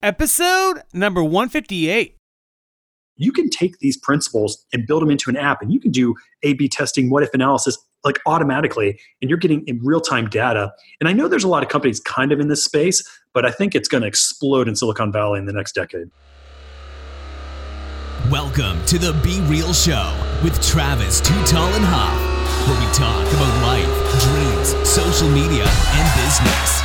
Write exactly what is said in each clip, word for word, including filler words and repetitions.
Episode number one fifty-eight. You can take these principles and build them into an app, and you can do A B testing, what if analysis, like automatically, and you're getting in real-time data. And I know there's a lot of companies kind of in this space, but I think it's going to explode in Silicon Valley in the next decade. Welcome to the Be Real Show with Travis Too Tall and Huff, where we talk about life, dreams, social media, and business.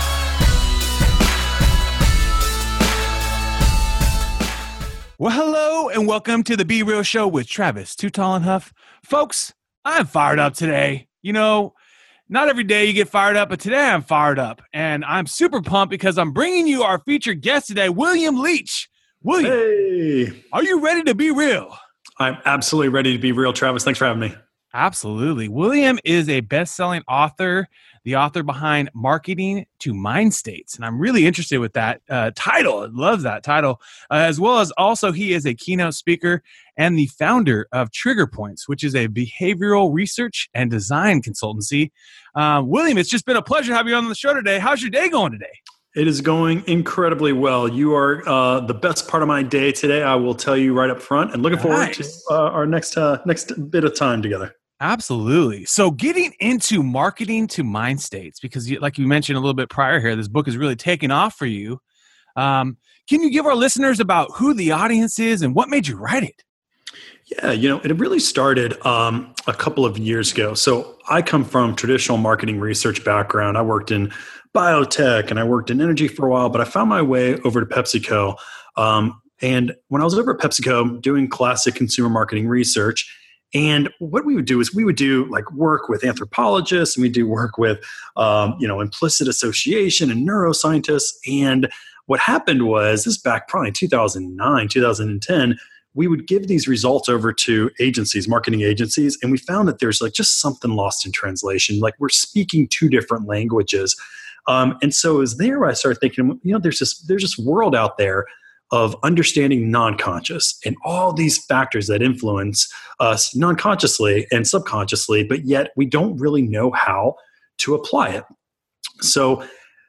Well, hello and welcome to the Be Real Show with Travis Too Tall and Huff. Folks, I'm fired up today. You know, not every day you get fired up, but today I'm fired up. And I'm super pumped because I'm bringing you our featured guest today, William Leach. William, hey, are you ready to be real? I'm absolutely ready to be real, Travis. Thanks for having me. Absolutely. William is a best-selling author, the author behind Marketing to Mind States. And I'm really interested with that uh, title. I love that title. Uh, as well as also he is a keynote speaker and the founder of Trigger Points, which is a behavioral research and design consultancy. Uh, William, it's just been a pleasure having you on the show today. How's your day going today? It is going incredibly well. You are uh, the best part of my day today, I will tell you right up front, and looking forward nice. to uh, our next uh, next bit of time together. Absolutely. So getting into Marketing to Mind States, because you, like you mentioned a little bit prior here, this book is really taking off for you. Um, can you give our listeners about who the audience is and what made you write it? Yeah, you know, it really started um, a couple of years ago. So I come from traditional marketing research background. I worked in biotech and I worked in energy for a while, but I found my way over to PepsiCo. Um, and when I was over at PepsiCo doing classic consumer marketing research, and what we would do is we would do like work with anthropologists, and we do work with, um, you know, implicit association and neuroscientists. And what happened was this back probably in two thousand nine, two thousand ten, we would give these results over to agencies, marketing agencies, and we found that there's like just something lost in translation. Like we're speaking two different languages. Um, and so it was there where I started thinking, you know, there's this, there's this world out there of understanding non-conscious and all these factors that influence us non-consciously and subconsciously, but yet we don't really know how to apply it. So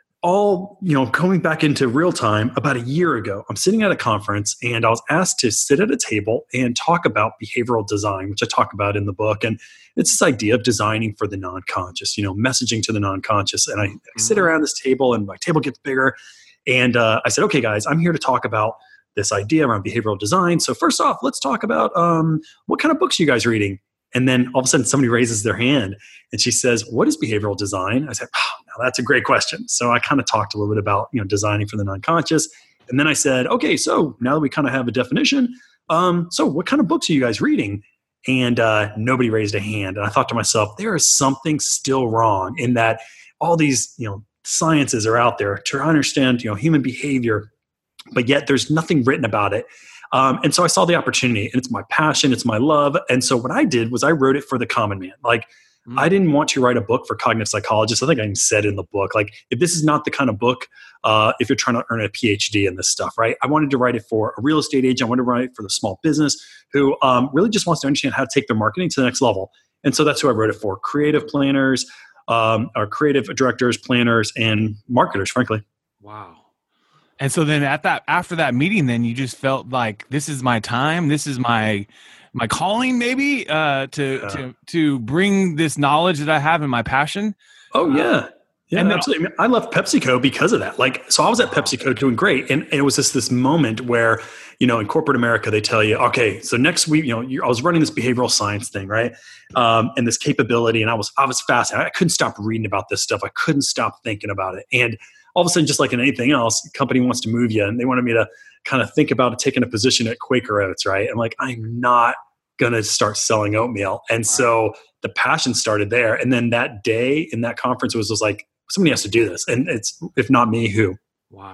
all, you know, coming back into real time, about a year ago, I'm sitting at a conference and I was asked to sit at a table and talk about behavioral design, which I talk about in the book. And it's this idea of designing for the non-conscious, you know, messaging to the non-conscious. And I, I sit around this table and my table gets bigger. And uh, I said, okay, guys, I'm here to talk about this idea around behavioral design. So first off, let's talk about um, what kind of books are you guys reading? And then all of a sudden somebody raises their hand and she says, what is behavioral design? I said, oh, now that's a great question. So I kind of talked a little bit about, you know, designing for the non-conscious. And then I said, okay, so now that we kind of have a definition, um, so what kind of books are you guys reading? And uh, nobody raised a hand. And I thought to myself, there is something still wrong in that all these, you know, sciences are out there to understand, you know, human behavior, but yet there's nothing written about it. Um, and so I saw the opportunity, and it's my passion, it's my love. And so what I did was I wrote it for the common man. Like mm-hmm. I didn't want to write a book for cognitive psychologists. I think I even said in the book, like if this is not the kind of book, uh, if you're trying to earn a P H D in this stuff, right? I wanted to write it for a real estate agent. I wanted to write it for the small business who um, really just wants to understand how to take their marketing to the next level. And so that's who I wrote it for. Creative planners, um, our creative directors, planners, and marketers, frankly. Wow. And so then at that, after that meeting, then you just felt like this is my time. This is my, my calling maybe uh, to, yeah. to, to bring this knowledge that I have and my passion. Oh yeah. Uh, Yeah, and absolutely. I, mean, I left PepsiCo because of that. Like, so I was at PepsiCo doing great. And, and it was just this moment where, you know, in corporate America, they tell you, okay, so next week, you know, you, I was running this behavioral science thing, right? Um, and this capability. And I was, I was fascinated. I couldn't stop reading about this stuff. I couldn't stop thinking about it. And all of a sudden, just like in anything else, the company wants to move you. And they wanted me to kind of think about taking a position at Quaker Oats, right? I'm like, I'm not going to start selling oatmeal. And so the passion started there. And then that day in that conference, it was just like, somebody has to do this. And it's, if not me, who? Wow.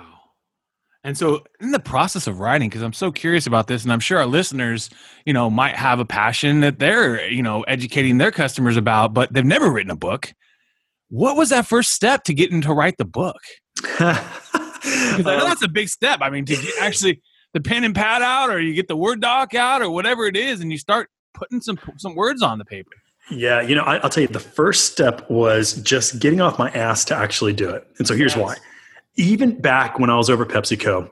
And so in the process of writing, because I'm so curious about this, and I'm sure our listeners, you know, might have a passion that they're, you know, educating their customers about, but they've never written a book. What was that first step to getting to write the book? Because I know that's a big step. I mean, did you actually the pen and pad out, or you get the Word doc out, or whatever it is, and you start putting some some words on the paper? Yeah, you know, I, I'll tell you, the first step was just getting off my ass to actually do it. And so here's yes. why. Even back when I was over at PepsiCo,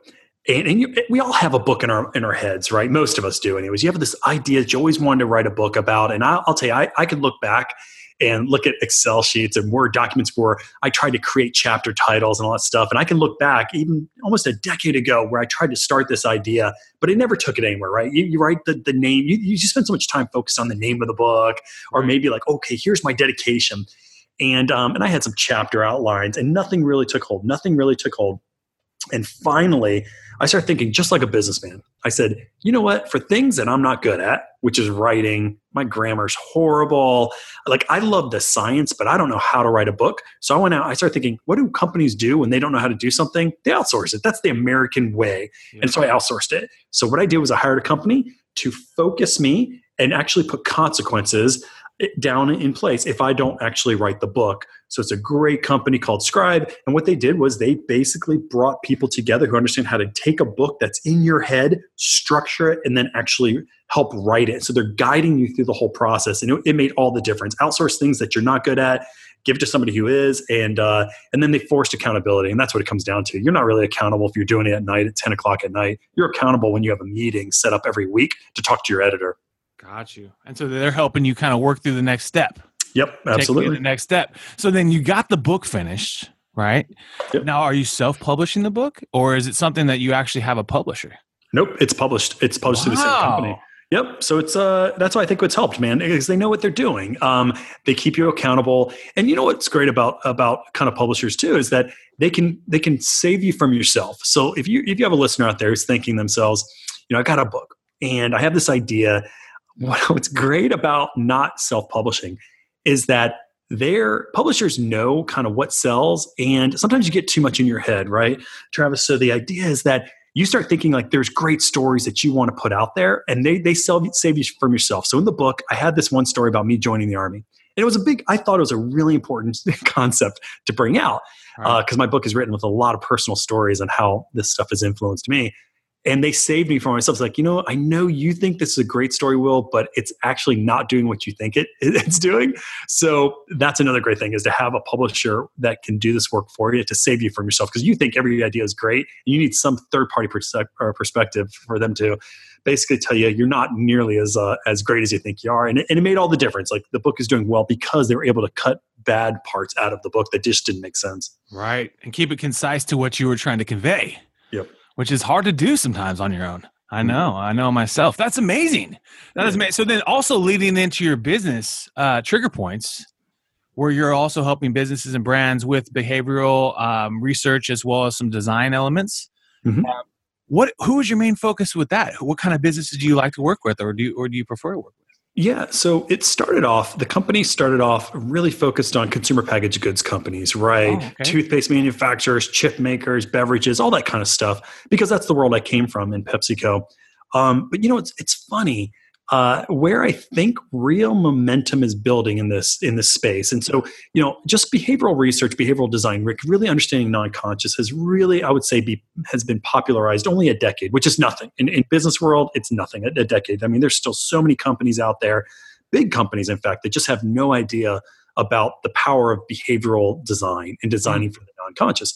And, and you, we all have a book in our in our heads, right? Most of us do anyways. You have this idea that you always wanted to write a book about. And I'll, I'll tell you, I, I could look back and look at Excel sheets and Word documents where I tried to create chapter titles and all that stuff. And I can look back even almost a decade ago where I tried to start this idea, but it never took it anywhere, right? You, you write the, the name, you, you just spend so much time focused on the name of the book, or maybe like, okay, here's my dedication. And, um, and I had some chapter outlines and nothing really took hold. Nothing really took hold. And finally, I started thinking just like a businessman. I said, you know what? For things that I'm not good at, which is writing, my grammar's horrible. Like I love the science, but I don't know how to write a book. So I went out, I started thinking, what do companies do when they don't know how to do something? They outsource it. That's the American way. Yeah. And so I outsourced it. So what I did was I hired a company to focus me and actually put consequences down in place if I don't actually write the book. So it's a great company called Scribe. And what they did was they basically brought people together who understand how to take a book that's in your head, structure it, and then actually help write it. So they're guiding you through the whole process. And it, it made all the difference. Outsource things that you're not good at, give it to somebody who is, and uh, and then they forced accountability. And that's what it comes down to. You're not really accountable if you're doing it at night at ten o'clock at night. You're accountable when you have a meeting set up every week to talk to your editor. Got you. And so they're helping you kind of work through the next step. Yep, absolutely. The next step. So then you got the book finished, right? Yep. Now, are you self-publishing the book, or is it something that you actually have a publisher? Nope, it's published. It's published wow. to the same company. Yep. So it's uh, that's why I think what's helped, man, because they know what they're doing. Um, they keep you accountable, and you know what's great about about kind of publishers too is that they can they can save you from yourself. So if you if you have a listener out there who's thinking themselves, you know, I got a book and I have this idea. What's great about not self-publishing is that their publishers know kind of what sells, and sometimes you get too much in your head, right, Travis? So the idea is that you start thinking like there's great stories that you want to put out there, and they they sell, save you from yourself. So in the book, I had this one story about me joining the Army, and it was a big. I thought it was a really important concept to bring out because right. uh, my book is written with a lot of personal stories on how this stuff has influenced me. And they saved me from myself. It's like, you know, I know you think this is a great story, Will, but it's actually not doing what you think it, it's doing. So that's another great thing is to have a publisher that can do this work for you to save you from yourself. Because you think every idea is great. And you need some third-party perspective for them to basically tell you you're not nearly as uh, as great as you think you are. And it, and it made all the difference. Like the book is doing well because they were able to cut bad parts out of the book that just didn't make sense. Right. And keep it concise to what you were trying to convey. Yep. Which is hard to do sometimes on your own. I know. I know myself. That's amazing. That is amazing. So then also leading into your business, uh, Trigger Points, where you're also helping businesses and brands with behavioral um, research as well as some design elements. Mm-hmm. Uh, what? Who is your main focus with that? What kind of businesses do you like to work with, or do you, or do you prefer to work with? Yeah, so it started off, the company started off really focused on consumer packaged goods companies, right? Oh, okay. Toothpaste manufacturers, chip makers, beverages, all that kind of stuff, because that's the world I came from in PepsiCo. Um, but you know, it's it's funny. Uh, where I think real momentum is building in this in this space. And so, you know, just behavioral research, behavioral design, Rick, really understanding non-conscious has really, I would say, be, has been popularized only a decade, which is nothing. In, in business world, it's nothing, a, a decade. I mean, there's still so many companies out there, big companies, in fact, that just have no idea about the power of behavioral design and designing mm-hmm. for the non-conscious.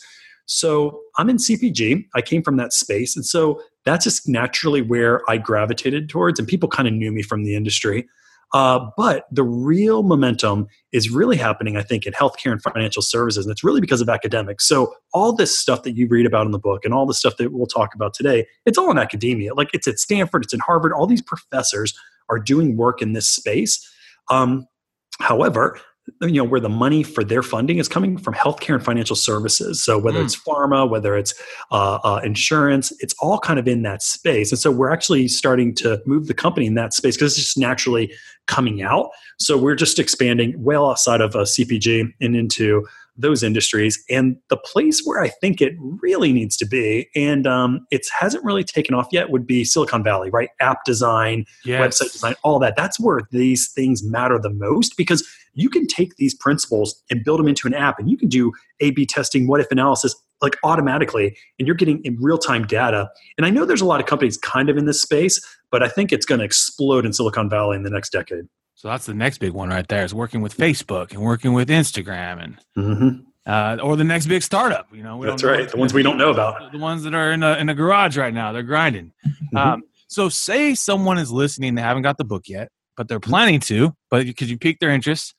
So I'm in C P G. I came from that space. And so that's just naturally where I gravitated towards. And people kind of knew me from the industry. Uh, but the real momentum is really happening, I think, in healthcare and financial services. And it's really because of academics. So all this stuff that you read about in the book and all the stuff that we'll talk about today, it's all in academia. Like it's at Stanford, it's in Harvard. All these professors are doing work in this space. Um, however, you know, where the money for their funding is coming from healthcare and financial services. So whether mm. it's pharma, whether it's uh, uh, insurance, it's all kind of in that space. And so we're actually starting to move the company in that space because it's just naturally coming out. So we're just expanding well outside of uh, C P G and into those industries. And the place where I think it really needs to be, and um, it hasn't really taken off yet, would be Silicon Valley, right? App design, yes. website design, all that. That's where these things matter the most because you can take these principles and build them into an app, and you can do A B testing, what if analysis, like automatically, and you're getting in real-time data. And I know there's a lot of companies kind of in this space, but I think it's going to explode in Silicon Valley in the next decade. So that's the next big one right there is working with Facebook and working with Instagram. And mm-hmm. uh, or the next big startup. You know, we That's don't know right. The ones we don't know about. The ones that are in a, in a garage right now, they're grinding. Mm-hmm. Um, so say someone is listening, they haven't got the book yet, but they're planning to, but because you piqued their interest,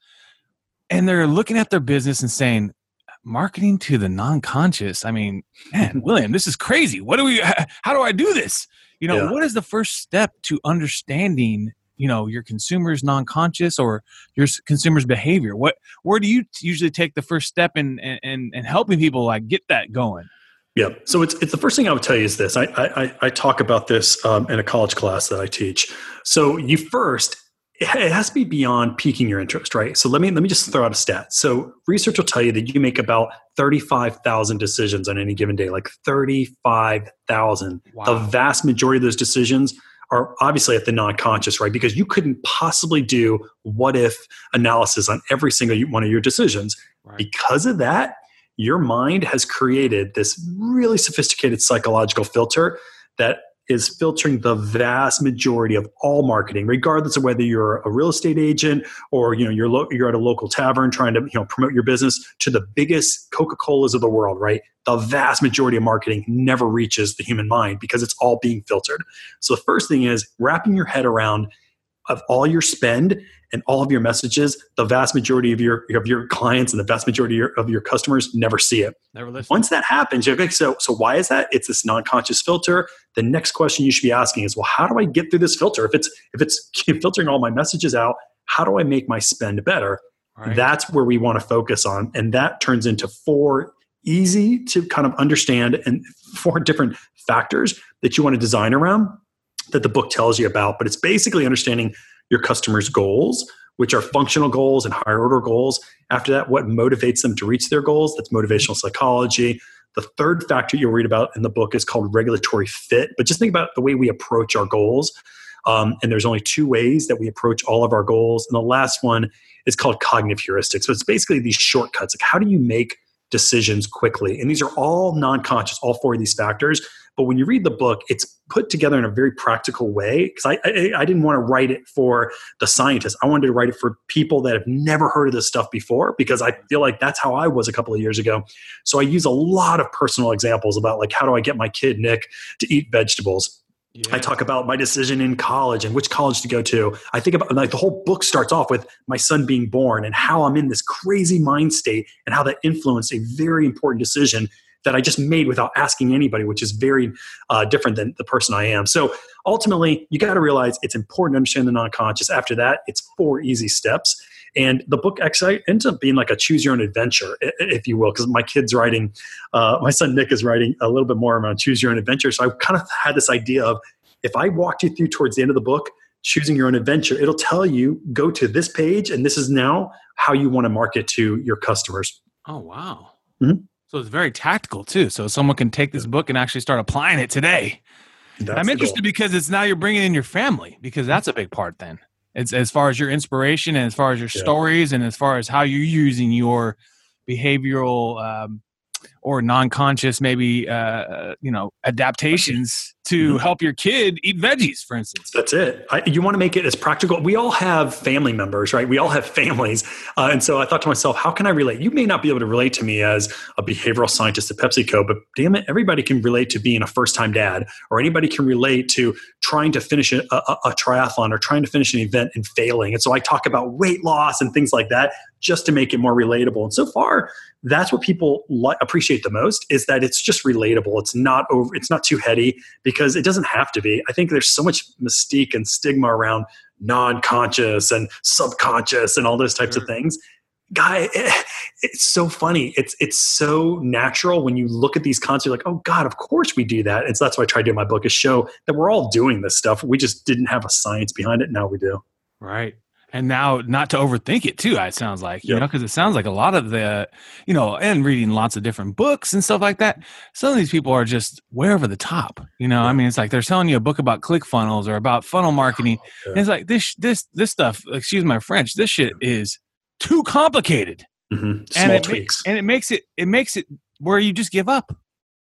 and they're looking at their business and saying, marketing to the non-conscious. I mean, man, William, this is crazy. What do we, how do I do this? You know, yeah. What is the first step to understanding, you know, your consumer's non-conscious or your consumer's behavior? What, where do you usually take the first step in, in, in helping people like get that going? Yeah. So it's, it's the first thing I would tell you is this. I, I, I talk about this um, in a college class that I teach. So you first, it has to be beyond piquing your interest, right? So let me let me just throw out a stat. So research will tell you that you make about thirty-five thousand decisions on any given day, like thirty-five thousand. Wow. The vast majority of those decisions are obviously at the non-conscious, right? Because you couldn't possibly do what if analysis on every single one of your decisions. Right. Because of that, your mind has created this really sophisticated psychological filter that is filtering the vast majority of all marketing, regardless of whether you're a real estate agent or you know you're lo- you're at a local tavern trying to you know promote your business to the biggest Coca-Colas of the world, right? The vast majority of marketing never reaches the human mind because it's all being filtered. So the first thing is wrapping your head around of all your spend and all of your messages. The vast majority of your of your clients and the vast majority of your, of your customers never see it. Never listen. Once that happens, you're like, so so why is that? It's this non-conscious filter. The next question you should be asking is, well, how do I get through this filter? If it's if it's filtering all my messages out, how do I make my spend better? Right. That's where we want to focus on, and that turns into four easy to kind of understand and four different factors that you want to design around that the book tells you about. But it's basically understanding your customers' goals, which are functional goals and higher order goals. After that, what motivates them to reach their goals? That's motivational psychology. The third factor you'll read about in the book is called regulatory fit. But just think about the way we approach our goals. Um, and there's only two ways that we approach all of our goals. And the last one is called cognitive heuristics. So it's basically these shortcuts. Like, how do you make decisions quickly? And these are all non-conscious, all four of these factors. But when you read the book, it's put together in a very practical way, because I, I, I didn't want to write it for the scientists. I wanted to write it for people that have never heard of this stuff before, because I feel like that's how I was a couple of years ago. So I use a lot of personal examples about, like, how do I get my kid, Nick, to eat vegetables? Yeah. I talk about my decision in college and which college to go to. I think about, like, the whole book starts off with my son being born and how I'm in this crazy mind state and how that influenced a very important decision that I just made without asking anybody, which is very uh, different than the person I am. So ultimately, you got to realize it's important to understand the non-conscious. After that, it's four easy steps. And the book actually ends up being like a choose your own adventure, if you will, because my kid's writing, uh, my son Nick is writing a little bit more around choose your own adventure. So I kind of had this idea of, if I walked you through towards the end of the book, choosing your own adventure, it'll tell you, go to this page, and this is now how you want to market to your customers. Oh, wow. Mm-hmm. So it's very tactical too. So someone can take this book and actually start applying it today. I'm interested because it's now you're bringing in your family, because that's a big part then. It's as far as your inspiration and as far as your yeah. stories and as far as how you're using your behavioral um, or non-conscious maybe, uh, you know, adaptations to mm-hmm. help your kid eat veggies, for instance. That's it. I, you want to make it as practical. We all have family members, right? We all have families. Uh, and so I thought to myself, how can I relate? You may not be able to relate to me as a behavioral scientist at PepsiCo, but damn it, everybody can relate to being a first-time dad, or anybody can relate to trying to finish a, a, a triathlon or trying to finish an event and failing. And so I talk about weight loss and things like that just to make it more relatable. And so far, that's what people li- appreciate the most, is that it's just relatable. It's not over. It's not too heady, because it doesn't have to be. I think there's so much mystique and stigma around non-conscious and subconscious and all those types sure. of things. Guy, it, it's so funny. It's it's so natural when you look at these concepts. You're like, oh God, of course we do that. And so that's why I tried to do in my book, is show that we're all doing this stuff. We just didn't have a science behind it. Now we do. Right. And now not to overthink it too, it sounds like, you yep. know, because it sounds like a lot of the, you know, and reading lots of different books and stuff like that, some of these people are just way over the top, you know. Yeah. I mean, it's like they're telling you a book about ClickFunnels or about funnel marketing. Yeah. And it's like this, this, this stuff, excuse my French, this shit is too complicated. Mm-hmm. Small and tweaks. Makes, and it makes it, it makes it where you just give up.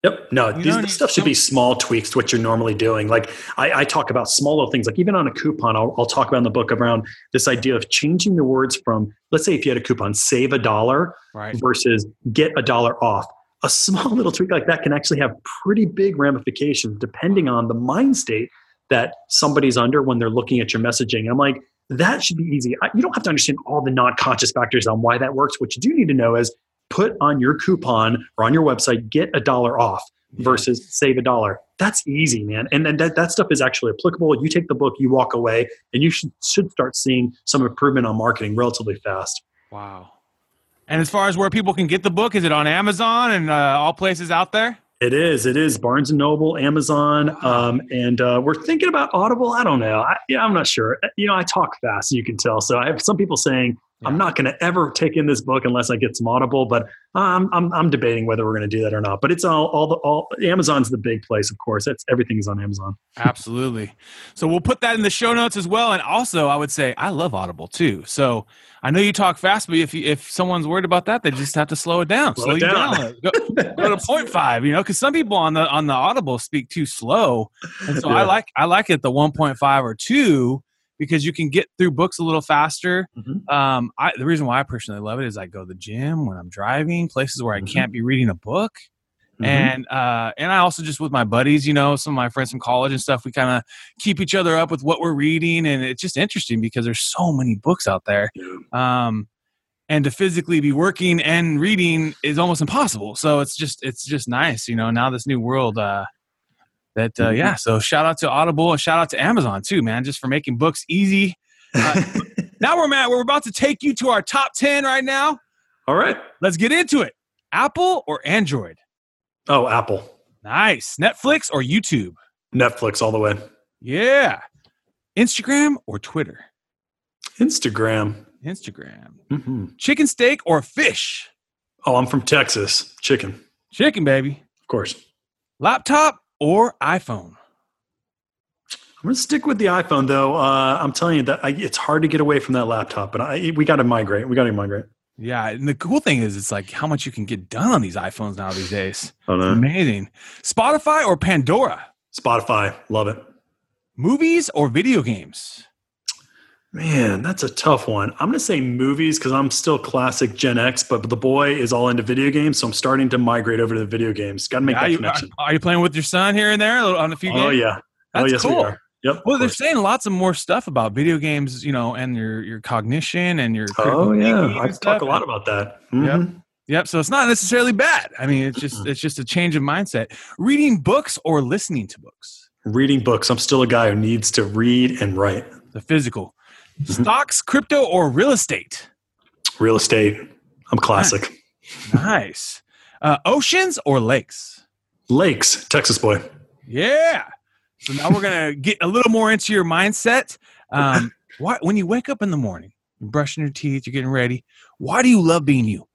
Yep. No, You these, know, this stuff should be small tweaks to what you're normally doing. Like I, I talk about small little things, like even on a coupon, I'll, I'll talk about in the book around this idea of changing the words from, let's say if you had a coupon, save a dollar right. versus get a dollar off. A small little tweak like that can actually have pretty big ramifications depending on the mind state that somebody's under when they're looking at your messaging. And I'm like, that should be easy. I, you don't have to understand all the non-conscious factors on why that works. What you do need to know is put on your coupon or on your website, get a dollar off versus yes. save a dollar. That's easy, man. And, and that, that stuff is actually applicable. You take the book, you walk away, and you should, should start seeing some improvement on marketing relatively fast. Wow. And as far as where people can get the book, is it on Amazon and uh, all places out there? It is. It is Barnes and Noble, Amazon, um, and uh, we're thinking about Audible. I don't know. I, yeah, I'm not sure. You know, I talk fast, you can tell. So I have some people saying yeah. I'm not going to ever take in this book unless I get some Audible, but I'm I'm, I'm debating whether we're going to do that or not. But it's all all the all Amazon's the big place, of course. It's everything's on Amazon. Absolutely. So we'll put that in the show notes as well. And also, I would say I love Audible too. So I know you talk fast, but if you, if someone's worried about that, they just have to slow it down. Slow, slow it you down. down. Go, go to point five. You know, because some people on the on the Audible speak too slow, and so yeah. I like I like it the one point five or two because you can get through books a little faster. Mm-hmm. Um, I, the reason why I personally love it is I go to the gym when I'm driving, places where I mm-hmm. can't be reading a book. Mm-hmm. And uh, and I also just with my buddies, you know, some of my friends from college and stuff, we kind of keep each other up with what we're reading. And it's just interesting because there's so many books out there. Um, and to physically be working and reading is almost impossible. So it's just it's just nice, you know, now this new world uh, that, uh, mm-hmm. yeah. So shout out to Audible and shout out to Amazon too, man, just for making books easy. Uh, now we're, Matt, we're about to take you to our top ten right now. All right. Let's get into it. Apple or Android? Oh, Apple. Nice. Netflix or YouTube? Netflix all the way. Yeah. Instagram or Twitter? Instagram. Instagram. Mm-hmm. Chicken steak or fish? Oh, I'm from Texas. Chicken. Chicken, baby. Of course. Laptop or iPhone? I'm going to stick with the iPhone, though. Uh, I'm telling you that I, it's hard to get away from that laptop, but I, we got to migrate. We got to migrate. Yeah, and the cool thing is it's like how much you can get done on these iPhones now these days. Oh, no. It's amazing. Spotify or Pandora? Spotify. Love it. Movies or video games? Man, that's a tough one. I'm going to say movies because I'm still classic Gen X, but the boy is all into video games, so I'm starting to migrate over to the video games. Got to make yeah, that you, connection. Are, are you playing with your son here and there on a few games? Oh, yeah. That's oh, yes, cool. we are. Yep, well, they're saying lots of more stuff about video games, you know, and your your cognition and your. Oh yeah, I talk a lot about that. Mm-hmm. Yep, yep. So it's not necessarily bad. I mean, it's just it's just a change of mindset. Reading books or listening to books. Reading books. I'm still a guy who needs to read and write. The physical. Mm-hmm. Stocks, crypto, or real estate. Real estate. I'm classic. Nice. nice. Uh, oceans or lakes. Lakes. Texas boy. Yeah. So now we're going to get a little more into your mindset. Um, why, when you wake up in the morning, you're brushing your teeth, you're getting ready, why do you love being you?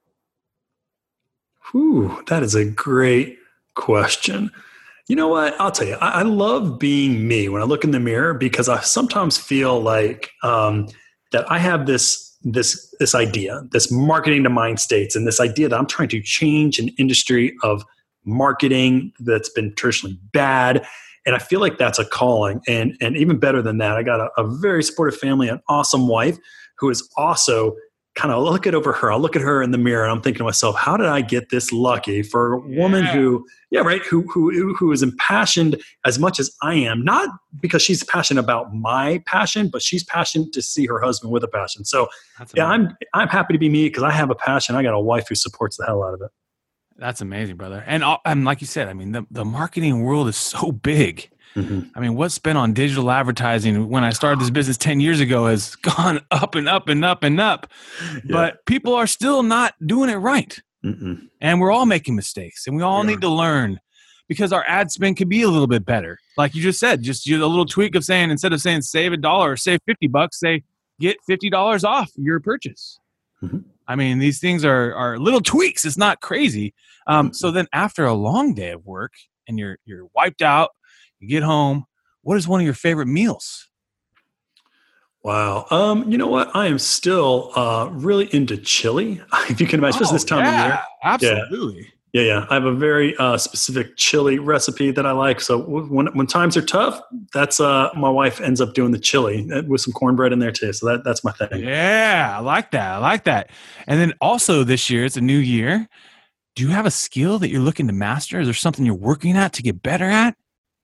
Whew, that is a great question. You know what? I'll tell you, I, I love being me when I look in the mirror because I sometimes feel like um, that I have this, this, this idea, this marketing to mind states, and this idea that I'm trying to change an industry of marketing that's been traditionally bad. And I feel like that's a calling. And, and even better than that, I got a, a very supportive family, an awesome wife who is also kind of look at over her. I'll look at her in the mirror and I'm thinking to myself, how did I get this lucky for a woman yeah. who, yeah, right. Who, who, who is impassioned as much as I am, not because she's passionate about my passion, but she's passionate to see her husband with a passion. So that's yeah, amazing. I'm, I'm happy to be me because I have a passion. I got a wife who supports the hell out of it. That's amazing, brother. And, and like you said, I mean, the, the marketing world is so big. Mm-hmm. I mean, what's spent on digital advertising when I started this business ten years ago has gone up and up and up and up. Yeah. But people are still not doing it right. Mm-mm. And we're all making mistakes. And we all yeah. need to learn because our ad spend can be a little bit better. Like you just said, just a little tweak of saying, instead of saying save a dollar or save fifty bucks, say get fifty dollars off your purchase. Mm-hmm. I mean, these things are are little tweaks. It's not crazy. Um, mm-hmm. So then after a long day of work and you're you're wiped out, you get home, what is one of your favorite meals? Wow. Um, you know what? I am still uh, really into chili. If you can imagine, oh, this time yeah, of year. Absolutely. Yeah, yeah. I have a very uh, specific chili recipe that I like. So w- when when times are tough, that's uh, my wife ends up doing the chili with some cornbread in there too. So that that's my thing. Yeah, I like that. I like that. And then also this year, it's a new year. Do you have a skill that you're looking to master? Is there something you're working at to get better at?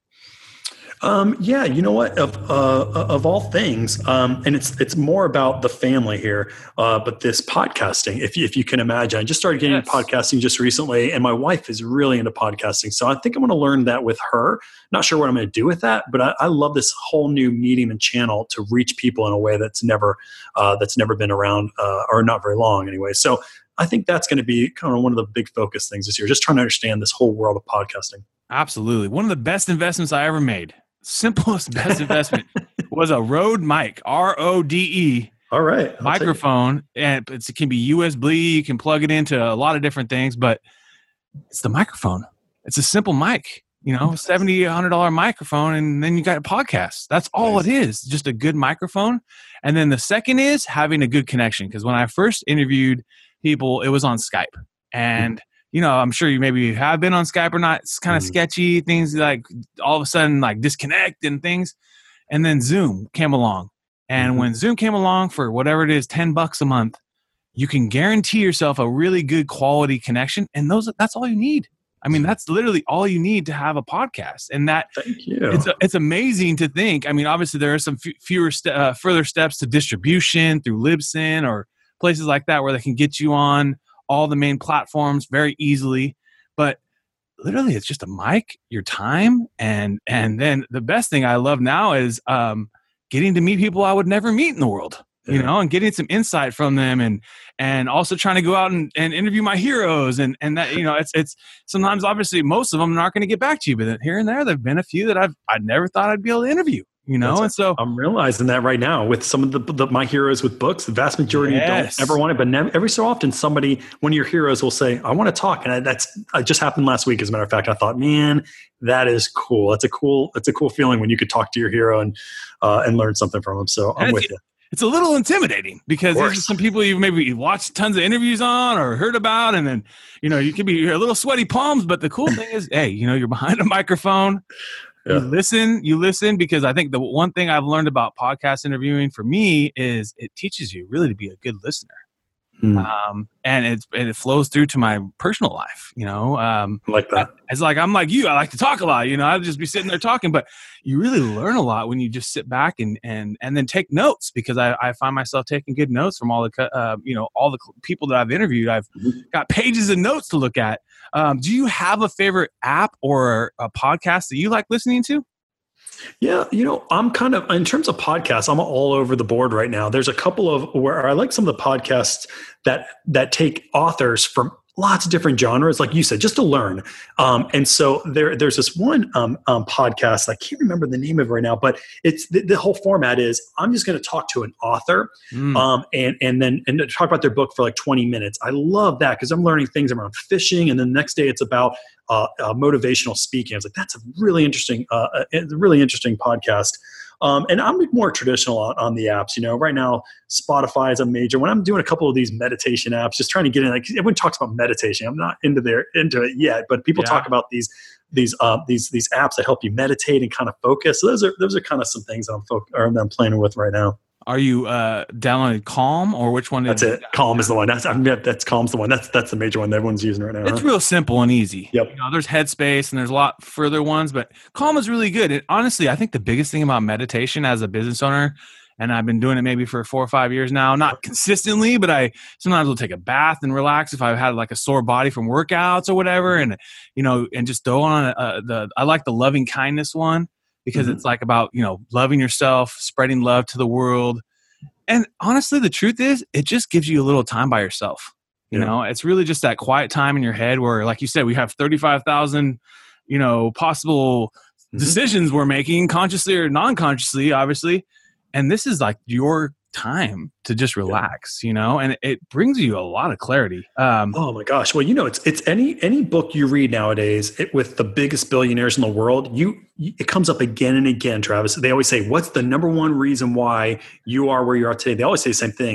Um, yeah, you know what? Of uh, of all things, um, and it's it's more about the family here. Uh, but this podcasting, if you, if you can imagine, I just started getting Yes. into podcasting just recently, and my wife is really into podcasting. So I think I'm going to learn that with her. Not sure what I'm going to do with that, but I, I love this whole new medium and channel to reach people in a way that's never uh, that's never been around uh, or not very long anyway. So I think that's going to be kind of one of the big focus things this year. Just trying to understand this whole world of podcasting. Absolutely. One of the best investments I ever made. Simplest, best investment was a Rode mic, R O D E. All right. I'll Microphone, and it's, it can be U S B. You can plug it into a lot of different things, but it's the microphone. It's a simple mic, you know, seventy dollars, one hundred dollars microphone, and then you got a podcast. That's all Nice. it is, just a good microphone. And then the second is having a good connection, because when I first interviewed people, it was on Skype. And, you know, I'm sure you maybe have been on Skype or not. It's kind of Mhm. sketchy, things like all of a sudden like disconnect and things. And then Zoom came along. And Mhm. when Zoom came along for whatever it is, ten bucks a month, you can guarantee yourself a really good quality connection. And those that's all you need. I mean, that's literally all you need to have a podcast. And that Thank you. it's it's amazing to think. I mean, obviously there are some f- fewer st- uh, further steps to distribution through Libsyn or places like that where they can get you on all the main platforms very easily. But literally, it's just a mic, your time, and and then the best thing I love now is um, getting to meet people I would never meet in the world. You Yeah. know, and getting some insight from them, and and also trying to go out and, and interview my heroes, and and that, you know, it's it's sometimes obviously most of them are not going to get back to you, but then here and there there've been a few that I've I never thought I'd be able to interview. You know, That's and so I'm realizing that right now with some of the, the my heroes with books. The vast majority Yes. don't ever want it, but never, every so often somebody, one of your heroes, will say, "I want to talk," and I, that's uh, just happened last week. As a matter of fact, I thought, man, that is cool. That's a cool. That's a cool feeling when you could talk to your hero and uh, and learn something from them. So I'm And with it's- you. it's a little intimidating because Of these are course. some people you've maybe watched tons of interviews on or heard about, and then, you know, you can be a little sweaty palms, but the cool thing is, hey, you know, you're behind a microphone. Yeah. You listen, you listen, because I think the one thing I've learned about podcast interviewing for me is it teaches you really to be a good listener. Hmm. Um, and it's, and it flows through to my personal life, you know, um, I like that. it's like, I'm like you, I like to talk a lot, you know, I'd just be sitting there talking, but you really learn a lot when you just sit back and, and, and then take notes, because I, I find myself taking good notes from all the, co- uh, you know, all the cl- people that I've interviewed. I've Mhm. got pages of notes to look at. Um, do you have a favorite app or a podcast that you like listening to? Yeah, you know, I'm kind of, in terms of podcasts, I'm all over the board right now. There's a couple of where I like some of the podcasts that that take authors from lots of different genres, like you said, just to learn. Um, and so there, there's this one um, um, podcast, I can't remember the name of it right now, but it's the, the whole format is I'm just going to talk to an author Mm. um, and and then and talk about their book for like twenty minutes. I love that because I'm learning things around fishing, and then the next day it's about uh, uh, motivational speaking. I was like, that's a really interesting, uh, a really interesting podcast. Um, and I'm more traditional on, on the apps. You know, right now Spotify is a major. When I'm doing a couple of these meditation apps, just trying to get in. Like everyone talks about meditation. I'm not into there into it yet, but people Yeah. talk about these these uh, these these apps that help you meditate and kind of focus. So those are those are kind of some things that I'm fo- or that I'm playing with right now. Are you uh, downloading Calm, or which one? That's did it. Calm is the one. That's I mean, that's Calm's the one. That's that's the major one that everyone's using right now. It's huh? real simple and easy. Yep. You know, there's Headspace and there's a lot further ones, but Calm is really good. And honestly, I think the biggest thing about meditation as a business owner, and I've been doing it maybe for four or five years now, not consistently, but I sometimes will take a bath and relax if I've had like a sore body from workouts or whatever, and you know, and just throw on a, the. I like the loving kindness one because Mhm. it's like about, you know, loving yourself, spreading love to the world. And honestly, the truth is, it just gives you a little time by yourself. You Yeah. know, it's really just that quiet time in your head where, like you said, we have thirty-five thousand, you know, possible Mhm. decisions we're making, consciously or non-consciously, obviously. And this is like your time to just relax, you know, and it, it brings you a lot of clarity. Um, Oh my gosh! Well, you know, it's it's any any book you read nowadays it, with the biggest billionaires in the world. You, you it comes up again and again, Travis. They always say, "What's the number one reason why you are where you are today?" They always say the same thing: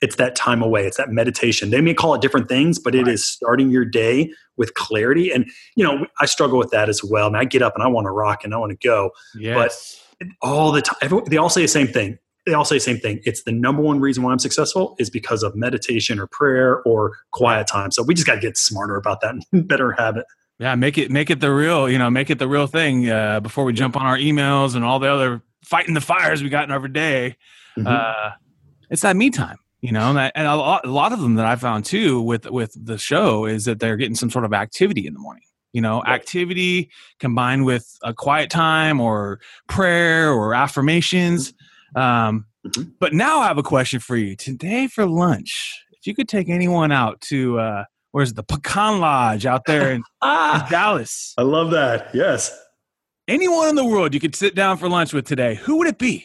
it's that time away. It's that meditation. They may call it different things, but it right. is starting your day with clarity. And, you know, I struggle with that as well. I mean, I get up and I want to rock and I want to go. Yes. But all the time, everyone, they all say the same thing. They all say the same thing. It's the number one reason why I'm successful is because of meditation or prayer or quiet time. So we just got to get smarter about that and better habit. Yeah, make it make it the real, you know, make it the real thing uh, before we jump on our emails and all the other fighting the fires we got in our day. Mm-hmm. Uh, it's that me time, you know, and, that, and a, lot, a lot of them that I found too with with the show is that they're getting some sort of activity in the morning. You know, right. activity combined with a quiet time or prayer or affirmations. Um, mm-hmm. But now I have a question for you. Today for lunch, if you could take anyone out to uh, where's the Pecan Lodge out there in, ah, in Dallas? I love that. Yes. Anyone in the world you could sit down for lunch with today, who would it be?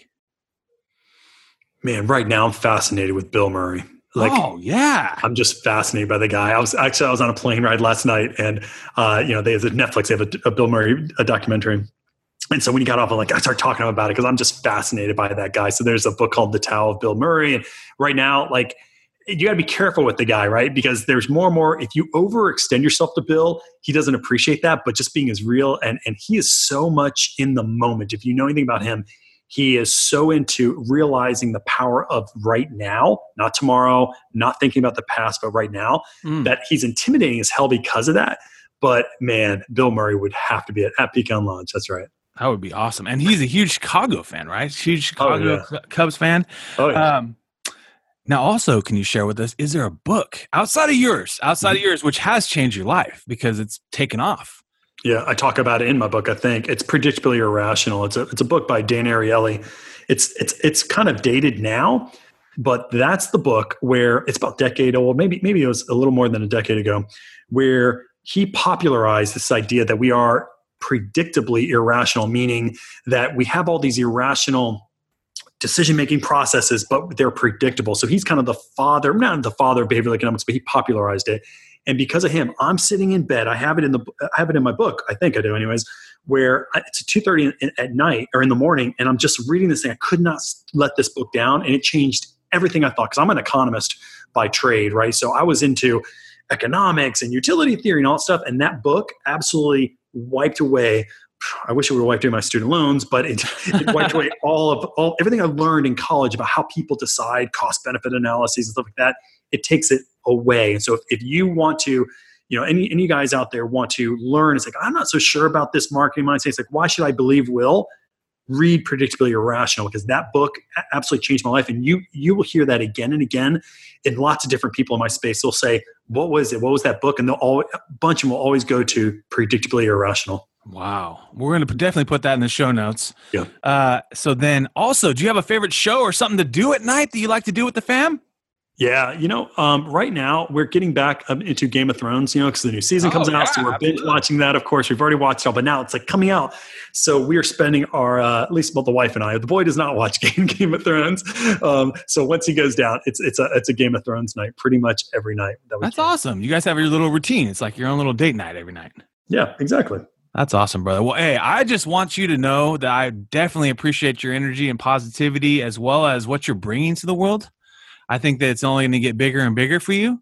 Man, right now I'm fascinated with Bill Murray. Like, oh yeah, I'm just fascinated by the guy. I was actually I was on a plane ride last night, and uh, you know, they have a Netflix. They have a, a Bill Murray a documentary, and so when he got off, I'm like, I started talking about it because I'm just fascinated by that guy. So there's a book called The Tao of Bill Murray, and right now, like, you got to be careful with the guy, right? Because there's more and more. If you overextend yourself to Bill, he doesn't appreciate that. But just being as real, and and he is so much in the moment. If you know anything about him, he is so into realizing the power of right now, not tomorrow, not thinking about the past, but right now, mm. that he's intimidating as hell because of that. But man, Bill Murray would have to be at, at Pecan Lodge. That's right. That would be awesome. And he's a huge Chicago fan, right? Huge Chicago oh, yeah. Cubs fan. Oh, yeah. Um, now, also, can you share with us, is there a book outside of yours, outside mm-hmm. of yours, which has changed your life because it's taken off? Yeah, I talk about it in my book. I think it's Predictably Irrational. It's a it's a book by Dan Ariely. It's it's it's kind of dated now, but that's the book where it's about a decade old. Maybe maybe it was a little more than a decade ago, where he popularized this idea that we are predictably irrational, meaning that we have all these irrational decision-making processes, but they're predictable. So he's kind of the father, not the father of behavioral economics, but he popularized it. And because of him, I'm sitting in bed. I have it in the, I have it in my book. I think I do, anyways. Where it's two thirty at night or in the morning, and I'm just reading this thing. I could not let this book down, and it changed everything I thought. Because I'm an economist by trade, right? So I was into economics and utility theory and all that stuff. And that book absolutely wiped away. I wish it would have wiped away my student loans, but it, it wiped away all of all everything I learned in college about how people decide cost benefit analyses and stuff like that. It takes it away. And so if, if you want to, you know, any, any guys out there want to learn, it's like, I'm not so sure about this marketing mindset. It's like, why should I believe Will? Read Predictably Irrational, because that book absolutely changed my life. And you, you will hear that again and again in lots of different people in my space. They'll say, what was it? What was that book? And they'll all, a bunch of them will always go to Predictably Irrational. Wow. We're going to definitely put that in the show notes. Yeah. Uh, so then also, do you have a favorite show or something to do at night that you like to do with the fam? Yeah, you know, um, right now we're getting back um, into Game of Thrones, you know, because the new season comes oh, out. Yeah, so we're absolutely. binge watching that. Of course, we've already watched it all, but now it's like coming out. So we are spending our, uh, at least well, the wife and I, the boy does not watch Game, Game of Thrones. Um, so once he goes down, it's it's a it's a Game of Thrones night pretty much every night. That That's can. awesome. You guys have your little routine. It's like your own little date night every night. Yeah, exactly. That's awesome, brother. Well, hey, I just want you to know that I definitely appreciate your energy and positivity as well as what you're bringing to the world. I think that it's only going to get bigger and bigger for you.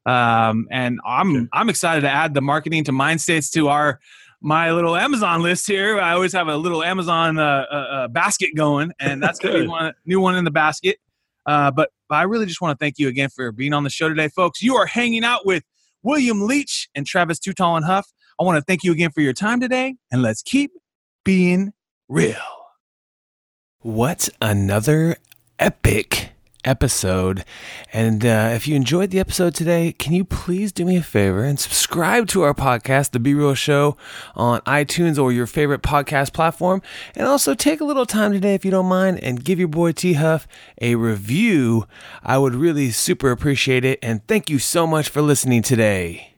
Um, and I'm sure. I'm excited to add the marketing to mind states to our my little Amazon list here. I always have a little Amazon uh, uh, uh, basket going, and that's going to be one new one in the basket. Uh, but, but I really just want to thank you again for being on the show today, folks. You are hanging out with William Leach and Travis Too Tall and Huff. I want to thank you again for your time today, and let's keep being real. What another epic episode. And uh, if you enjoyed the episode today, can you please do me a favor and subscribe to our podcast, The Be Real Show, on iTunes or your favorite podcast platform. And also take a little time today, if you don't mind, and give your boy T Huff a review. I would really super appreciate it. And thank you so much for listening today.